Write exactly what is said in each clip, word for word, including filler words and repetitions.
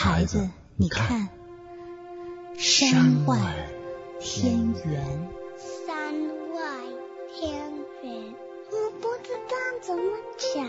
孩子，你看，山外天圆。 山外天圆，我不知道怎么讲。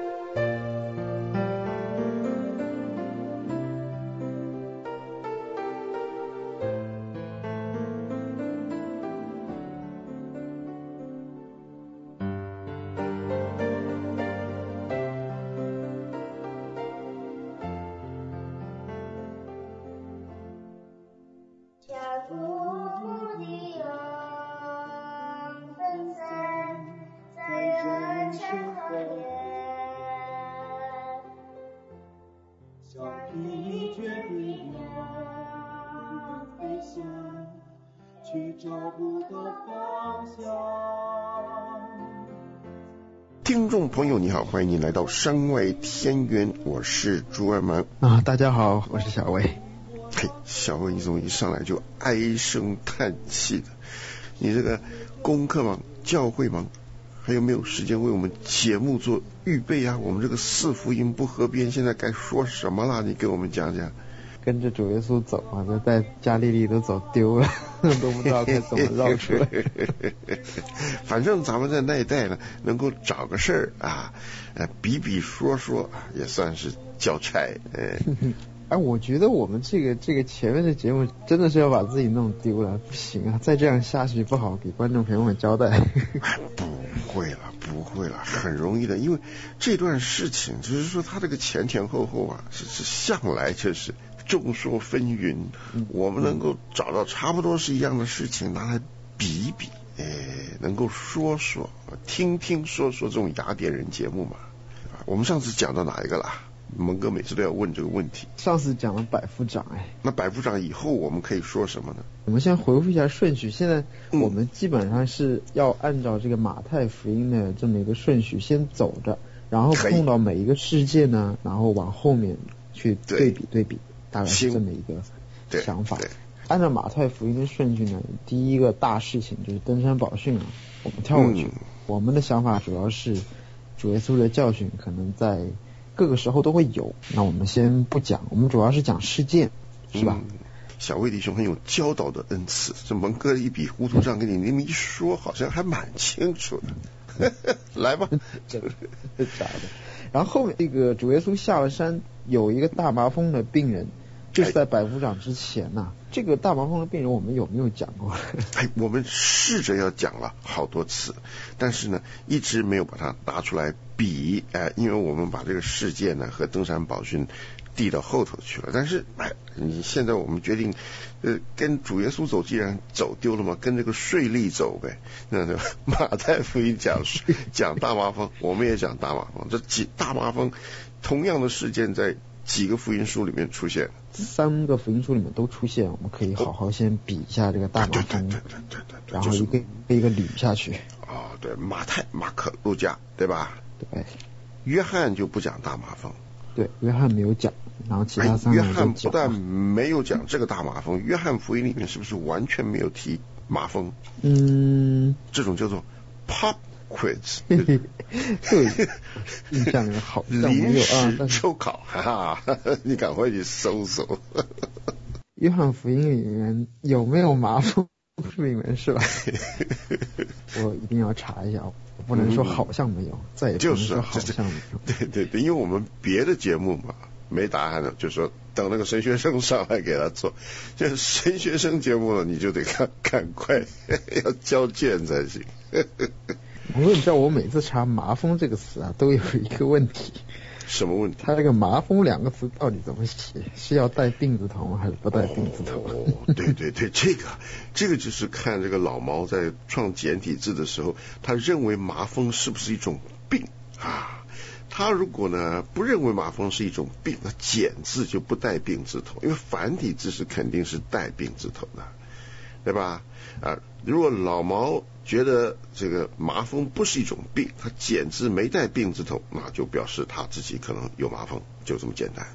听众朋友你好，欢迎你来到山外天圆，我是朱二芒啊，大家好，我是小魏。 嘿，小魏你怎么一上来就唉声叹气的？你这个功课忙，教会忙，还有没有时间为我们节目做预备啊？我们这个四福音不合编，现在该说什么啦？你给我们讲讲。 跟着主耶稣走啊，这在加利利都走丢了，都不知道该怎么绕出来。 反正咱们在那一带呢，能够找个事儿啊，呃，比比说说，也算是交差。哎， 哎，我觉得我们这个这个前面的节目真的是要把自己弄丢了，不行啊，再这样下去不好给观众朋友们交代。 不会了，不会了，很容易的，因为这段事情就是说，他这个前前后后啊，是是向来就是众说纷纭，嗯、我们能够找到差不多是一样的事情，拿来比一比，哎，能够说说、听听说说这种雅典人节目嘛。我们上次讲到哪一个啦？蒙哥每次都要问这个问题。 上次讲了百夫长，哎， 那百夫长以后我们可以说什么呢？ 我们先回复一下顺序。现在我们基本上是要按照这个马太福音的这么一个顺序先走着，然后碰到每一个事件呢，然后往后面去对比对比，大概是这么一个想法。按照马太福音的顺序呢，第一个大事情就是登山宝训啊，我们跳过去。嗯、我们的想法主要是主耶稣的教训可能在各个时候都会有，那我们先不讲，我们主要是讲事件，是吧？ 嗯、小魏弟兄很有教导的恩赐，这蒙哥一笔糊涂账给你那么一说，好像还蛮清楚的。来吧， 真的假的？然后后面这个主耶稣下了山，有一个大麻风的病人，就是在百夫长之前呐、啊。这个大麻风的病人我们有没有讲过？ 哎，我们试着要讲了好多次，但是呢，一直没有把它拿出来比，哎，因为我们把这个事件呢和登山宝训递到后头去了。但是，哎，你现在我们决定，呃，跟主耶稣走，既然走丢了嘛，跟这个税吏走呗。那马太福音讲讲大麻风，我们也讲大麻风。这几大麻风同样的事件在几个福音书里面出现， 三个福音书里面都出现，我们可以好好先比一下这个大麻风， 对对对对对， 然后一个一个捋下去。 哦，对，马太、马可、路加，对吧？ 对。 约翰就不讲大麻风， 对，约翰没有讲，然后其他三个约翰不但没有讲这个大麻风，约翰福音里面是不是完全没有提麻风？ 嗯， 这种叫做 pop quiz， 对，印象里面好像没有啊。 抽考，哈哈，你赶快去搜搜。 约翰福音里面有没有麻风病人是吧？我一定要查一下，我不能说好像没有，嗯、再也不能说好像没有。 对对对，因为我们别的节目嘛没答案了，就说等那个神学生上来给他做。这神学生节目了，你就得赶赶快要交卷才行。 不过你知道我每次查麻风这个词啊，都有一个问题。 什么问题？ 它这个麻风两个词到底怎么写？是要带病字头还是不带病字头？ 哦，对对对，这个这个就是看这个老毛在创简体字的时候，他认为麻风是不是一种病啊？他如果呢不认为麻风是一种病，那简字就不带病字头，因为繁体字是肯定是带病字头的，对吧？啊，如果老毛觉得这个麻风不是一种病，他简字没带病字头，那就表示他自己可能有麻风，就这么简单。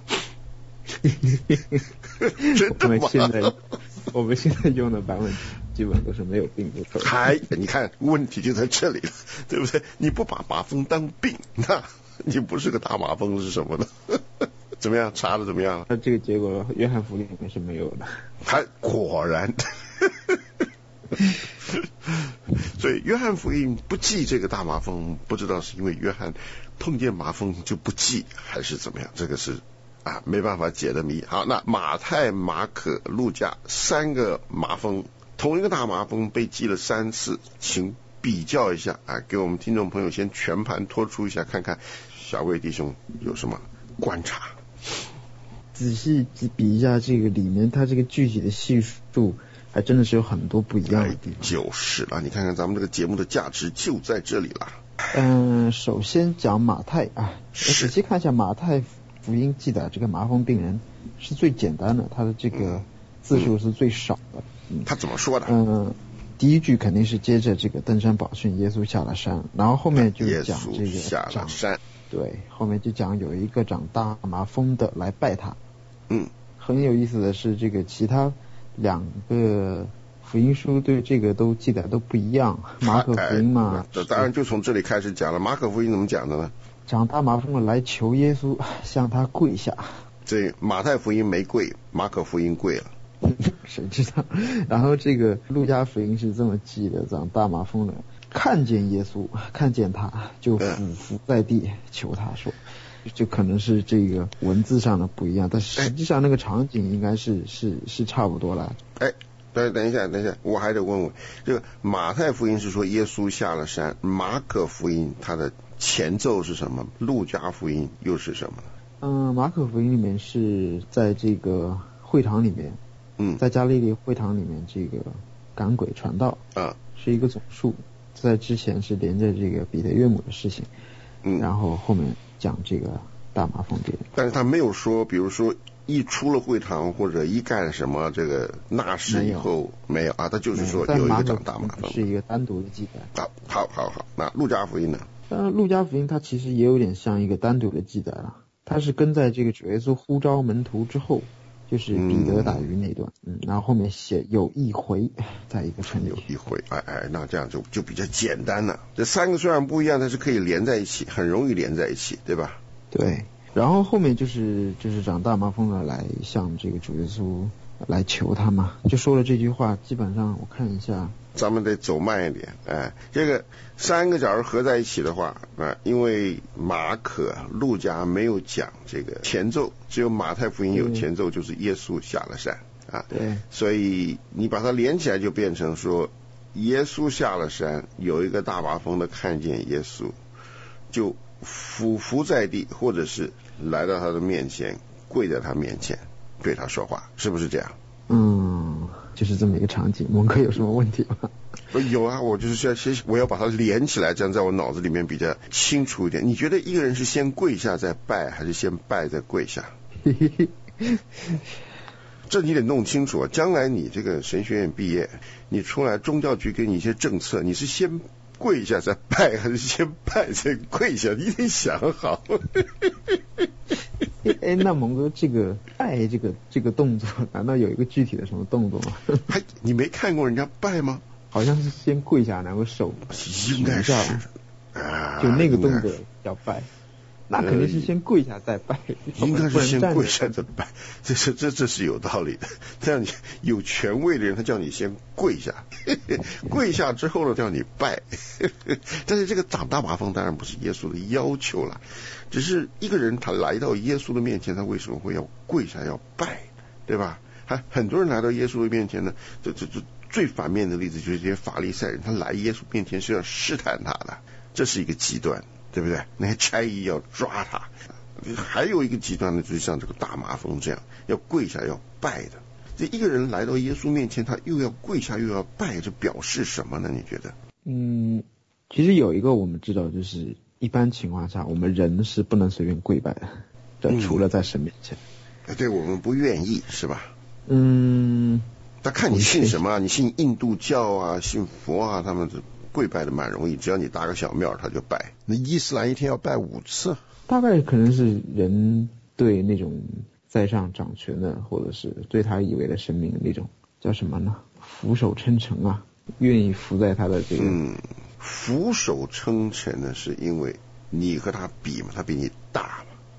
真的吗？ 我们现在我们现在用的版本基本都是没有病字头。 嗨，你看问题就在这里了，对不对？你不把麻风当病，那你不是个大麻风是什么呢？ 怎么样？查的怎么样？ 那这个结果约翰福音里面是没有的。 还果然。所以约翰福音不记这个大麻风，不知道是因为约翰碰见麻风就不记，还是怎么样？这个是啊没办法解的谜。好，那马太、马可、路加三个麻风，同一个大麻风被记了三次，请比较一下啊，给我们听众朋友先全盘托出一下，看看小魏弟兄有什么观察。 仔细比一下这个里面它这个具体的系数，还真的是有很多不一样的地方。 就是了，你看看咱们这个节目的价值就在这里了。 嗯，首先讲马太啊，仔细看一下马太福音记载这个麻风病人是最简单的，他的这个字数是最少的。 嗯、他怎么说的？ 嗯，第一句肯定是接着这个登山宝训，耶稣下了山，然后后面就讲这个下了山， 对，后面就讲有一个长大麻风的来拜他。 嗯， 很有意思的是，这个其他两个福音书对这个都记载都不一样。马可福音嘛， 这、哎、当然就从这里开始讲了。马可福音怎么讲的呢？ 长大麻风的来求耶稣，向他跪下。 这马太福音没跪，马可福音跪了。 谁知道？然后这个路加福音是这么记的：长大麻风的看见耶稣，看见他就俯伏在地求他说。就可能是这个文字上的不一样，但实际上那个场景应该是是是差不多了。 哎，等等一下，等一下，我还得问问，这个马太福音是说耶稣下了山，马可福音它的前奏是什么？路加福音又是什么？ 嗯，马可福音里面是在这个会堂里面， 嗯， 在加利利会堂里面这个赶鬼传道啊， 是一个总数，在之前是连着这个彼得岳母的事情， 嗯， 然后后面讲这个大麻风病， 但是他没有说，比如说一出了会堂或者一干什么这个那事以后没有啊，他就是说有一个长大麻风， 是一个单独的记载。 好，好，好，好。那路加福音呢？ 呃，路加福音它其实也有点像一个单独的记载了，它是跟在这个主耶稣呼召门徒之后，就是彼得打鱼那段，嗯，然后后面写有一回，在一个城里有一回，哎哎，那这样就就比较简单了。这三个虽然不一样，但是可以连在一起，很容易连在一起，对吧？ 对。然后后面就是就是长大麻风的来向这个主耶稣来求他嘛，就说了这句话，基本上我看一下， 咱们得走慢一点，哎，这个三个假如合在一起的话，啊，因为马可、路加没有讲这个前奏，只有马太福音有前奏，就是耶稣下了山啊， 对， 所以你把它连起来就变成说，耶稣下了山，有一个大麻风的看见耶稣，就俯伏在地，或者是来到他的面前，跪在他面前，对他说话，是不是这样？ 嗯，就是这么一个场景。蒙哥有什么问题吗？ 有啊，我就是要先我要把它连起来，这样在我脑子里面比较清楚一点。你觉得一个人是先跪下再拜，还是先拜再跪下？这你得弄清楚啊！将来你这个神学院毕业，你出来宗教局给你一些政策，你是先跪下再拜，还是先拜再跪下？你得想好。 哎，那蒙哥，这个拜这个这个动作，难道有一个具体的什么动作吗？ 还你没看过人家拜吗？ 好像是先跪下，然后手应该是啊，就那个动作叫拜。那肯定是先跪下再拜， 应该是先跪下再拜，这是这这是有道理的。这样你有权威的人，他叫你先跪下，跪下之后呢，叫你拜。但是这个长大麻风当然不是耶稣的要求了，只是一个人他来到耶稣的面前，他为什么会要跪下要拜，对吧？还很多人来到耶稣的面前呢，这这这最反面的例子就是这些法利赛人，他来耶稣面前是要试探他的，这是一个极端。对不对？那些差役要抓他，还有一个极端呢，就是像这个大麻风这样，要跪下要拜的。这一个人来到耶稣面前，他又要跪下又要拜，这表示什么呢？你觉得？ 嗯，其实有一个我们知道，就是一般情况下，我们人是不能随便跪拜的，这除了在神面前。 嗯、对，我们不愿意，是吧？ 嗯， 他看你信什么，你信印度教啊，信佛啊，他们是。跪拜的蛮容易，只要你搭个小庙他就拜。那伊斯兰一天要拜五次， 大概可能是人对那种在上掌权的，或者是对他以为的神明那种叫什么呢？俯首称臣啊，愿意伏在他的这个。 嗯，俯首称臣呢，是因为你和他比嘛，他比你大嘛。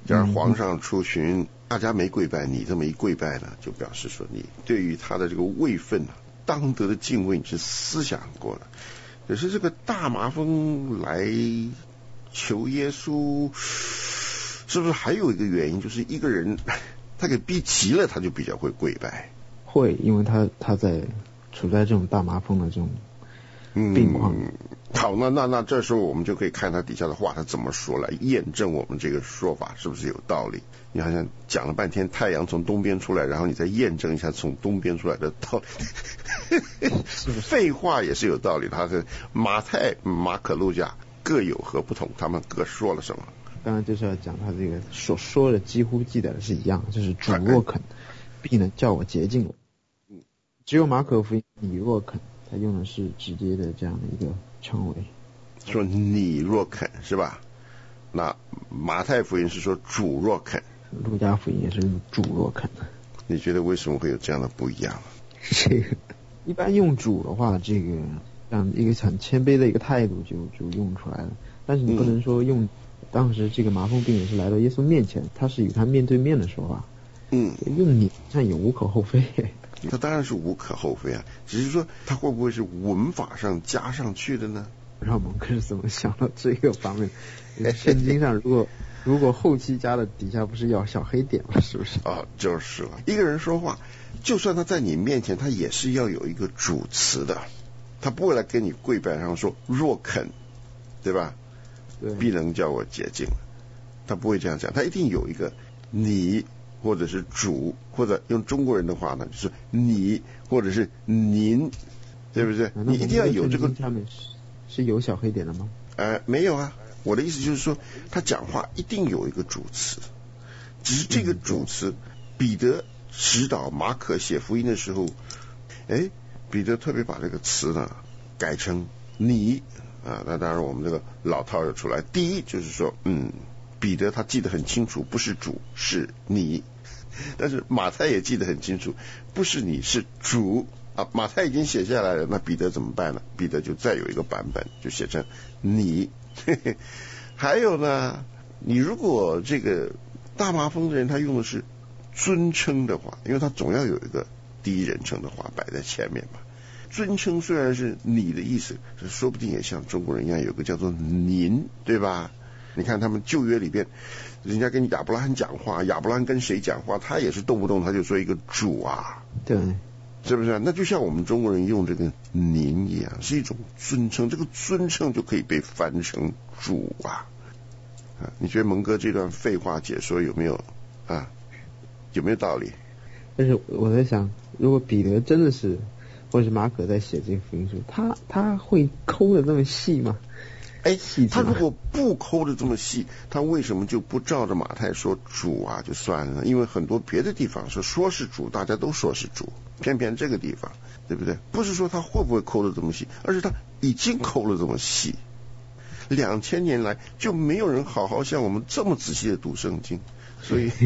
假如皇上出巡，大家没跪拜，你这么一跪拜呢，就表示说你对于他的这个位分啊，当得的敬畏你是思想过的。可是这个大麻风来求耶稣，是不是还有一个原因，就是一个人他给逼急了，他就比较会跪拜？ 会，因为他他在处在这种大麻风的这种病况。 嗯，好，那那那这时候我们就可以看他底下的话，他怎么说来验证我们这个说法是不是有道理。你好像讲了半天太阳从东边出来，然后你再验证一下从东边出来的道理。废话也是有道理，他是马太、马可、路加各有何不同，他们各说了什么。 当然就是要讲他这个所说的几乎记载的是一样，就是主若肯必能叫我洁净了。只有马可福音你若肯，他用的是直接的这样的一个称谓， 说你若肯是吧？那马太福音是说主若肯， 路加福音也是主若肯。 你觉得为什么会有这样的不一样？ 这个一般用主的话，这个像一个很谦卑的一个态度就就用出来了，但是你不能说用、嗯、当时这个麻风病人是来到耶稣面前，他是与他面对面的说话， 嗯， 用你这样也无可厚非。 他当然是无可厚非啊，只是说他会不会是文法上加上去的呢？ 让蒙哥是怎么想到这个方面？圣经上如果如果后期加的底下不是要小黑点了，是不是？ 啊，就是了。一个人说话，就算他在你面前，他也是要有一个主词的，他不会来跟你跪拜上说若肯，对吧？ 对， 必能叫我洁净，他不会这样讲，他一定有一个你。或者是主，或者用中国人的话呢，就是你或者是您，对不对？你一定要有这个。 他们是是有小黑点的吗？ 呃，没有啊。我的意思就是说，他讲话一定有一个主词，只是这个主词，彼得指导马可写福音的时候，哎，彼得特别把这个词呢改成你啊。那当然，我们这个老套又出来。第一就是说，嗯。彼得他记得很清楚，不是主是你，但是马太也记得很清楚，不是你是主啊。马太已经写下来了，那彼得怎么办呢？彼得就再有一个版本，就写成你。嘿嘿，还有呢，你如果这个大麻风的人他用的是尊称的话，因为他总要有一个第一人称的话摆在前面嘛。尊称虽然是你的意思，说不定也像中国人一样有个叫做您，对吧？你看他们旧约里边，人家跟亚伯拉罕讲话，亚伯拉罕跟谁讲话，他也是动不动他就说一个主啊， 对， 是不是？那就像我们中国人用这个您一样，是一种尊称，这个尊称就可以被翻成主啊。啊，你觉得蒙哥这段废话解说有没有啊？有没有道理？ 但是我在想，如果彼得真的是，或者是马可在写这个福音书，他他会抠的这么细吗？ 哎，他如果不抠的这么细，他为什么就不照着马太说主啊就算了呢？因为很多别的地方是说是主，大家都说是主，偏偏这个地方，对不对？不是说他会不会抠的这么细，而是他已经抠了这么细。两千年来就没有人好好像我们这么仔细的读圣经，所以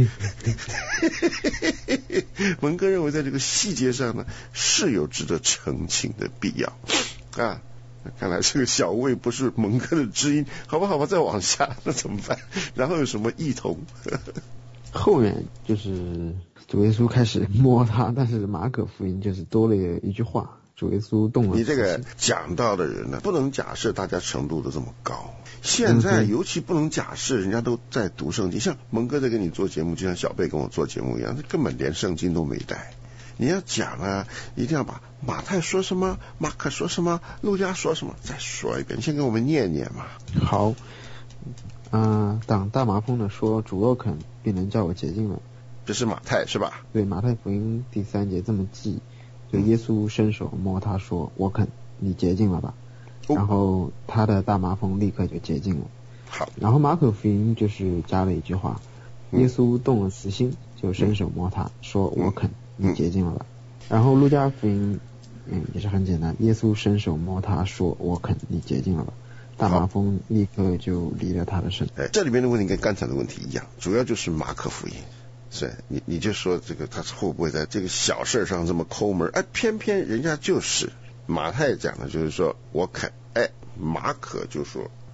文哥认为在这个细节上呢是有值得澄清的必要啊。看来这个小魏不是蒙哥的知音，好吧好吧，再往下那怎么办？然后有什么异同？ 后面就是主耶稣开始摸他，但是马可福音就是多了一句话，主耶稣动了。 你这个讲道的人呢，不能假设大家程度都这么高。现在尤其不能假设人家都在读圣经，像蒙哥在跟你做节目，就像小贝跟我做节目一样，他根本连圣经都没带。你要讲啊，一定要把马太说什么，马可说什么，路加说什么再说一遍，你先给我们念念嘛。 好，啊、呃，当大麻风的说主若肯便能叫我洁净了， 这是马太是吧？ 对，马太福音第三节这么记，就耶稣伸手摸他说我肯，你洁净了吧、哦、然后他的大麻风立刻就洁净了。 好， 然后马可福音就是加了一句话，耶稣动了慈心，就伸手摸他说我肯，你洁净了吧。然后路加福音嗯也是很简单，耶稣伸手摸他说我肯，你洁净了吧。大麻风立刻就离了他的身。 哎，这里面的问题跟刚才的问题一样，主要就是马可福音。是你你就说这个他会不会在这个小事上这么抠门？哎，偏偏人家就是马太讲的就是说我肯，哎，马可就说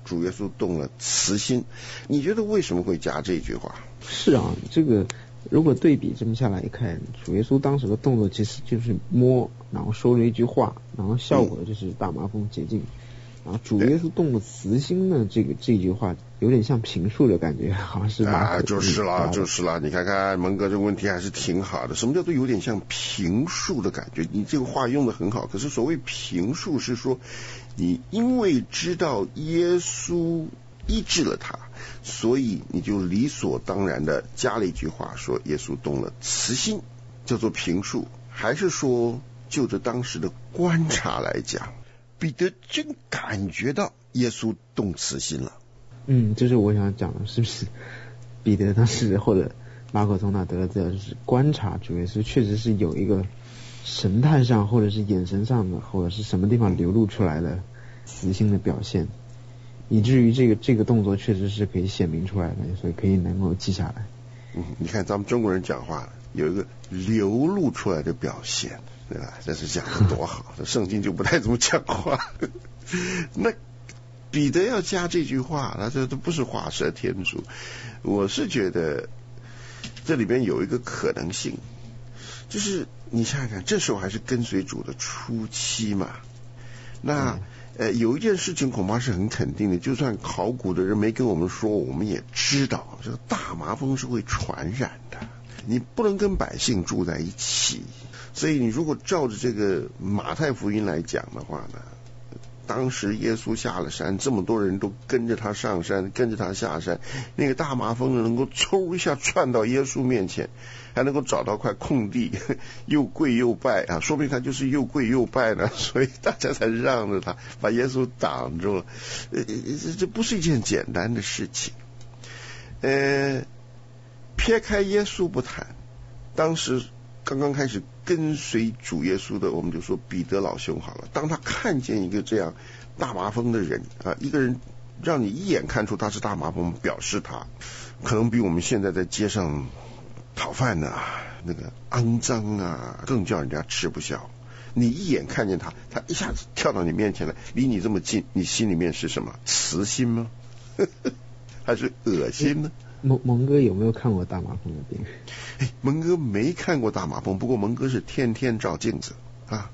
主耶稣动了慈心。你觉得为什么会加这句话？ 是啊，这个如果对比这么下来一看，主耶稣当时的动作其实就是摸，然后说了一句话，然后效果就是大麻风洁净。然后主耶稣动了慈心呢，这个这句话有点像评述的感觉，好像是啊，就是啦，就是啦。你看看蒙哥这个问题还是挺好的。什么叫做有点像评述的感觉？你这个话用的很好，可是所谓评述是说，你因为知道耶稣医治了他，所以你就理所当然的加了一句话，说耶稣动了慈心，叫做评述。还是说就着当时的观察来讲，彼得真感觉到耶稣动慈心了。 嗯，这是我想讲的，是不是彼得当时或者马可从哪得了资料，就是观察主耶稣确实是有一个神态上或者是眼神上的或者是什么地方流露出来的慈心的表现，以至于这个这个动作确实是可以显明出来的，所以可以能够记下来。 嗯，你看咱们中国人讲话有一个流露出来的表现，对吧？这是讲的多好，这圣经就不太怎么讲话。那彼得要加这句话，他这都不是画蛇添足。我是觉得这里边有一个可能性，就是你想想看，这时候还是跟随主的初期嘛。那、嗯、呃，有一件事情恐怕是很肯定的，就算考古的人没跟我们说，我们也知道，这个大麻风是会传染的。你不能跟百姓住在一起，所以你如果照着这个马太福音来讲的话呢，当时耶稣下了山，这么多人都跟着他上山，跟着他下山，那个大麻风能够嗖一下窜到耶稣面前，还能够找到块空地，又跪又拜啊，说明他就是又跪又拜呢，所以大家才让着他，把耶稣挡住了。呃，这不是一件简单的事情。呃，撇开耶稣不谈，当时刚刚开始跟随主耶稣的，我们就说彼得老兄好了。当他看见一个这样大麻风的人啊，一个人让你一眼看出他是大麻风，表示他可能比我们现在在街上讨饭的、啊、那个肮脏啊，更叫人家吃不消。你一眼看见他，他一下子跳到你面前来，离你这么近，你心里面是什么？慈心吗？还是恶心呢？ 蒙蒙哥有没有看过大麻风的病？ 哎，蒙哥没看过大麻风，不过蒙哥是天天照镜子啊。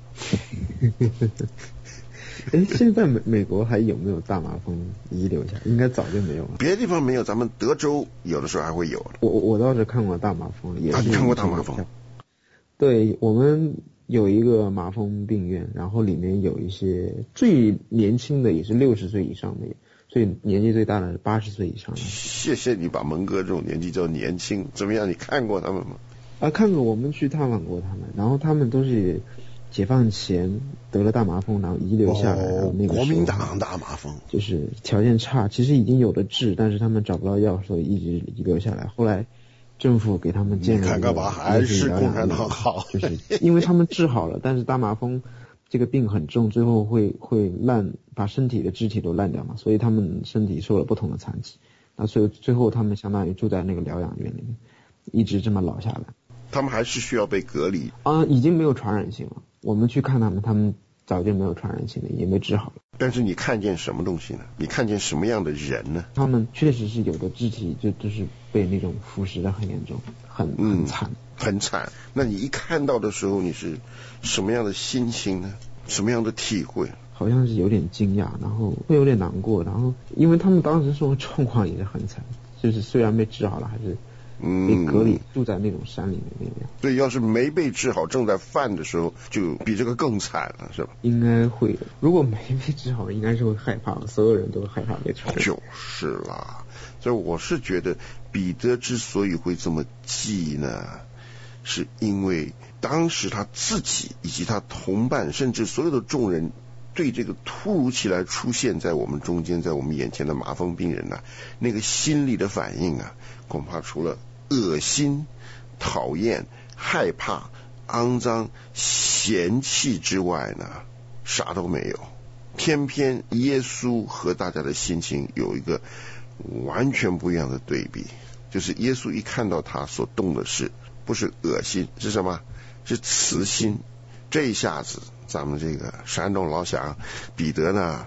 哎，现在美美国还有没有大麻风遗留下？应该早就没有了。 别的地方没有，咱们德州有的时候还会有。 我我倒是看过大麻风，也是、 啊、你看过大麻风？ 对，我们有一个麻风病院，然后里面有一些最年轻的也是六十岁以上的。所以年纪最大的是八十岁以上的。 谢谢你把蒙哥这种年纪叫年轻，怎么样？你看过他们吗？ 啊，看过，我们去探访过他们，然后他们都是解放前得了大麻风，然后遗留下来的、 哦、 那个国民党大麻风， 就是条件差，其实已经有的治，但是他们找不到药，所以一直遗留下来。后来政府给他们建了一个， 你看看吧，还是共产党好， 就是因为他们治好了，但是大麻风这个病很重，最后会会烂，把身体的肢体都烂掉嘛，所以他们身体受了不同的残疾，那所以最后他们相当于住在那个疗养院里面，一直这么老下来。 他们还是需要被隔离啊，已经没有传染性了。我们去看他们，他们早就没有传染性了，也没治好了。 但是你看见什么东西呢？你看见什么样的人呢？ 他们确实是有的肢体就就是被那种腐蚀的很严重，很很惨、嗯， 很惨。那你一看到的时候，你是什么样的心情呢？什么样的体会？ 好像是有点惊讶，然后会有点难过，然后因为他们当时生活状况也是很惨，就是虽然被治好了，还是被隔离、嗯、住在那种山里面那样。 对，要是没被治好，正在犯的时候，就比这个更惨了，是吧？ 应该会的。如果没被治好，应该是会害怕，所有人都害怕被传染。 就是啦，所以我是觉得彼得之所以会这么记呢，是因为当时他自己以及他同伴，甚至所有的众人，对这个突如其来出现在我们中间，在我们眼前的麻风病人呢、啊，那个心理的反应啊，恐怕除了恶心、讨厌、害怕、肮脏、嫌弃之外呢，啥都没有。偏偏耶稣和大家的心情有一个完全不一样的对比，就是耶稣一看到他所动的事，不是恶心，是什么？是慈心。这一下子咱们这个山东老乡彼得呢，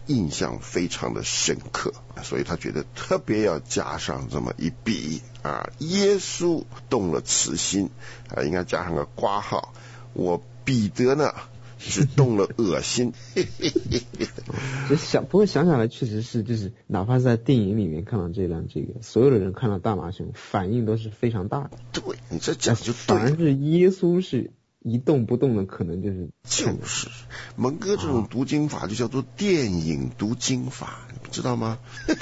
印象非常的深刻，所以他觉得特别要加上这么一笔啊，耶稣动了慈心啊，应该加上个括号，我彼得呢是动了恶心。 就想不过想想来，确实是就是哪怕是在电影里面看到这段，这个所有的人看到大麻熊反应都是非常大的。 对，你这讲就对了， 反而是耶稣是一动不动的，可能就是就是蒙哥这种读经法就叫做电影读经法，你知道吗？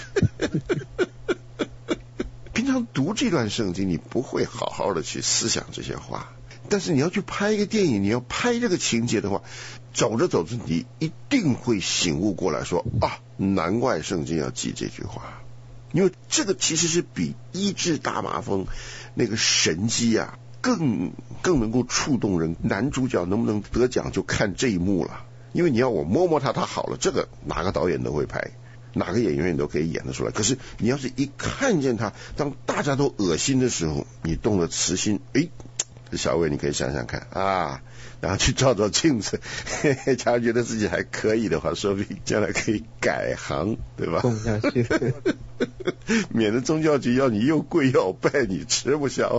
平常读这段圣经，你不会好好的去思想这些话，但是你要去拍一个电影，你要拍这个情节的话，走着走着你一定会醒悟过来说啊，难怪圣经要记这句话，因为这个其实是比医治大麻风那个神迹啊更更能够触动人。男主角能不能得奖就看这一幕了，因为你要我摸摸他他好了，这个哪个导演都会拍，哪个演员都可以演得出来。可是你要是一看见他，当大家都恶心的时候，你动了慈心，诶，小伟你可以想想看啊，然后去照照镜子，嘿嘿，假如觉得自己还可以的话，说不定将来可以改行，对吧？ 动下去， 免得宗教局要你又跪要拜，你吃不消。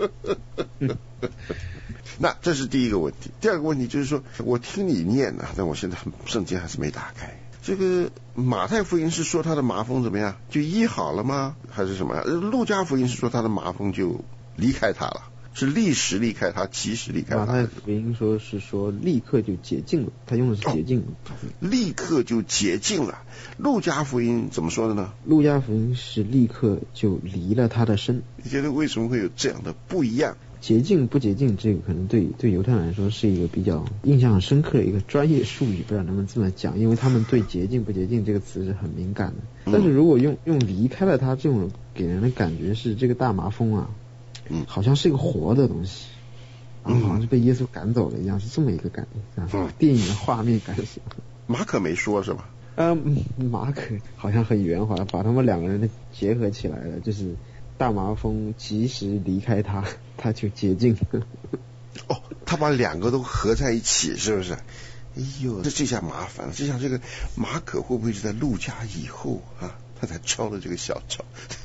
那这是第一个问题。第二个问题就是说，我听你念啊，但我现在圣经还是没打开。这个马太福音是说他的麻风怎么样，就医好了吗？还是什么？路加福音是说他的麻风就离开他了，是立时离开他，即时离开他。 马太福音说是说立刻就洁净了，他用的是洁净了、哦， 立刻就洁净了。路加福音怎么说的呢？ 路加福音是立刻就离了他的身。 你觉得为什么会有这样的不一样？ 洁净不洁净，这个可能对对犹太人来说是一个比较印象深刻的一个专业术语，不知道能不能这么讲，因为他们对洁净不洁净这个词是很敏感的。但是如果用用离开了它，这种给人的感觉是这个大麻风啊，嗯，好像是一个活的东西，然后好像是被耶稣赶走了一样，是这么一个感觉，嗯，电影的画面感是。 马可没说是吧？ 嗯，马可好像很圆滑，把他们两个人的结合起来了，就是大麻风及时离开他，他就洁净了。 哦，他把两个都合在一起，是不是？哎呦，这这下麻烦了，这下这个马可会不会是在路加以后啊，他才抄了这个小抄？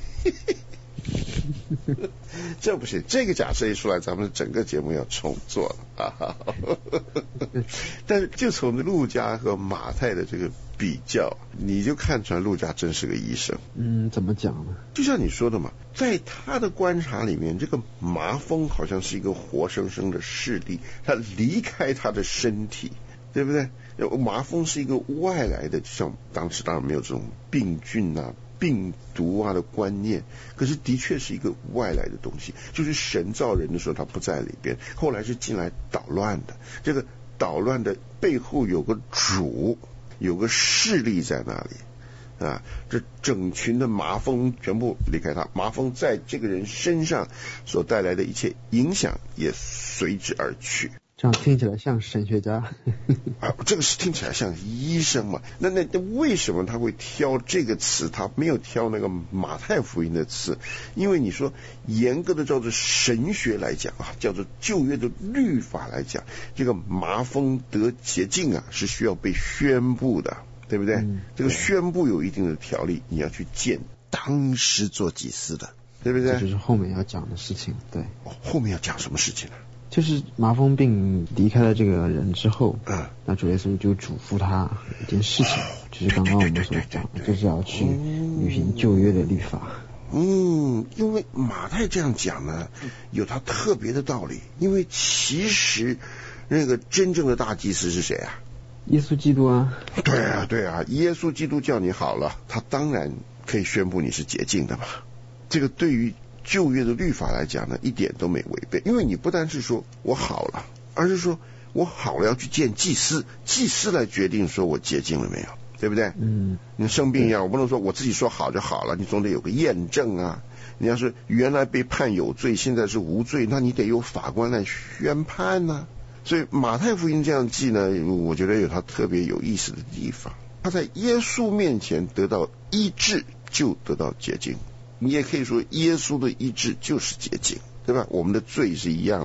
这不行，这个假设一出来，咱们整个节目要重做了啊！但是就从路加和马太的这个比较，你就看出来路加真是个医生。 嗯，怎么讲呢？ 就像你说的嘛，在他的观察里面，这个麻风好像是一个活生生的势力，他离开他的身体，对不对？麻风是一个外来的，就像当时当然没有这种病菌啊、病毒啊的观念，可是的确是一个外来的东西，就是神造人的时候他不在里边，后来是进来捣乱的。这个捣乱的背后有个主，有个势力在那里啊，这整群的麻风全部离开他，麻风在这个人身上所带来的一切影响也随之而去。 这样听起来像神学家啊，这个是听起来像医生嘛？那那那为什么他会挑这个词？他没有挑那个马太福音的词，因为你说严格的照着神学来讲啊，叫做旧约的律法来讲，这个麻风得洁净啊，是需要被宣布的，对不对？嗯、这个宣布有一定的条例，你要去见当时做祭司的，对不对？ 这就是后面要讲的事情。对， 哦、后面要讲什么事情呢？ 就是麻风病离开了这个人之后，嗯，那主耶稣就嘱咐他一件事情，就是刚刚我们所讲的，就是要去履行旧约的律法。 嗯，因为马太这样讲呢，有他特别的道理，因为其实那个真正的大祭司是谁啊？ 耶稣基督啊。 对啊，对啊，耶稣基督叫你好了，他当然可以宣布你是洁净的嘛。这个对于旧约的律法来讲呢，一点都没违背，因为你不单是说我好了，而是说我好了要去见祭司，祭司来决定说我洁净了没有，对不对？嗯，你生病一样，我不能说我自己说好就好了，你总得有个验证啊。你要是原来被判有罪，现在是无罪，那你得有法官来宣判啊。所以马太福音这样记呢，我觉得有它特别有意思的地方。他在耶稣面前得到医治，就得到洁净。你也可以说耶稣的医治就是洁净，对吧？我们的罪是一样的嘛，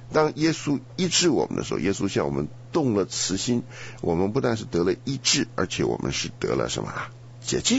当耶稣医治我们的时候，耶稣向我们动了慈心，我们不但是得了医治，而且我们是得了什么洁净。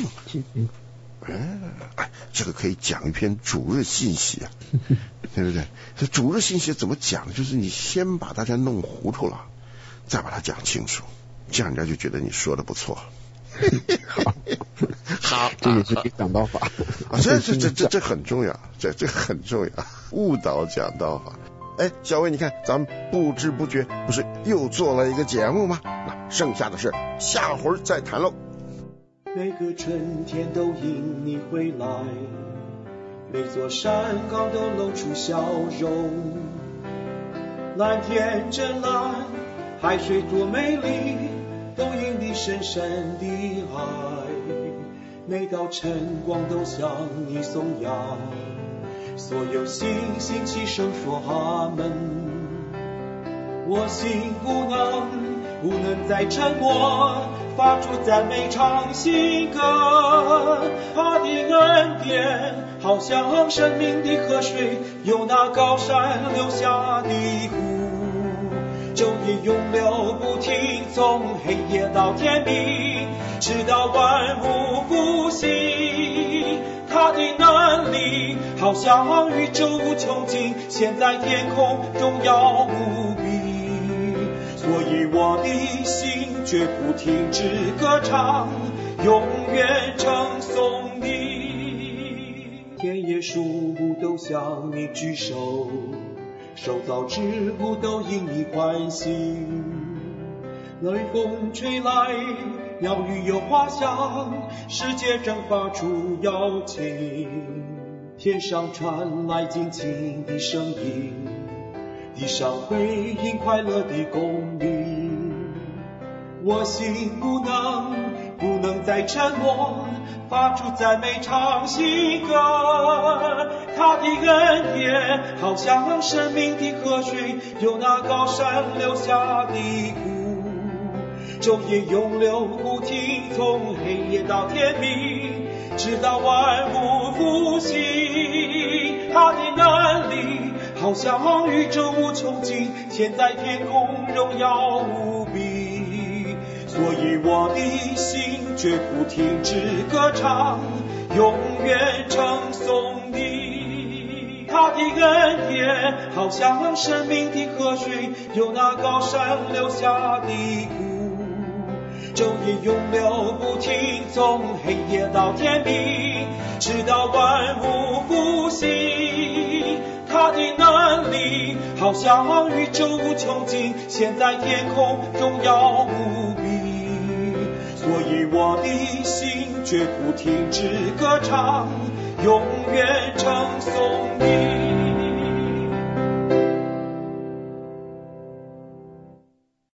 哎，这个可以讲一篇主日信息啊，对不对？这主日信息怎么讲？就是你先把大家弄糊涂了，再把它讲清楚，这样人家就觉得你说的不错。 好， 好， 这也是一个讲道法啊，这这这这这很重要，这这很重要，误导讲道法。哎，小薇，你看咱们不知不觉不是又做了一个节目吗？那剩下的事下回再谈喽。 每个春天都因你回来，每座山岗都露出笑容。蓝天真蓝，海水多美丽，都因你深深的爱。每道晨光都向你颂扬，所有星星齐声说阿门。我心不能不能再沉默，发出赞美唱新歌。他的恩典好像生命的河水，由那高山流下的湖，昼夜永流不停，从黑夜到天明，直到万物复兴。他的能力好像宇宙无穷尽，现在天空荣耀无比，所以我的心绝不停止歌唱，永远称颂你。田野树木都向你举手，受造之物都因你欢喜。雷风吹来，鸟语有花香，世界正发出邀请。天上传来尽情的声音，地上回应快乐的公鸣。我心不能不能再沉默，发出赞美唱新歌。他的恩典好像生命的河水，由那高山流下的湖，昼夜永流不停，从黑夜到天明，直到万物复兴。他的能力好像宇宙无穷尽，现在天空荣耀无比，所以我的心绝不停止歌唱，永远称颂你。他的恩典好像生命的河水，由那高山流下的湖，昼夜永流不停，从黑夜到天明，直到万物复兴。他的能力好像宇宙无穷尽，现在天空荣耀无比，所以我的心绝不停止歌唱，永远称颂你。